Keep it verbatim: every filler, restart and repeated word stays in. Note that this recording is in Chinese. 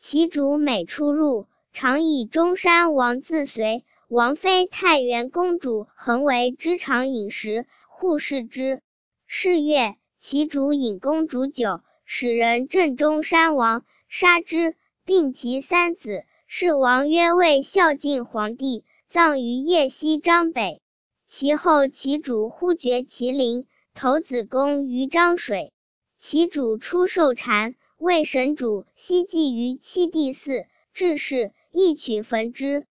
其主每出入，常以中山王自随。王妃太原公主恒为之常饮食，护视之。是月，其主饮公主酒，使人镇中山王，杀之，并其三子。是王曰为孝敬皇帝，葬于邺西张北。其后其主忽绝其陵，投子宫于漳水。其主出受禅，为神主，西祭于七帝寺，至是，一曲焚之。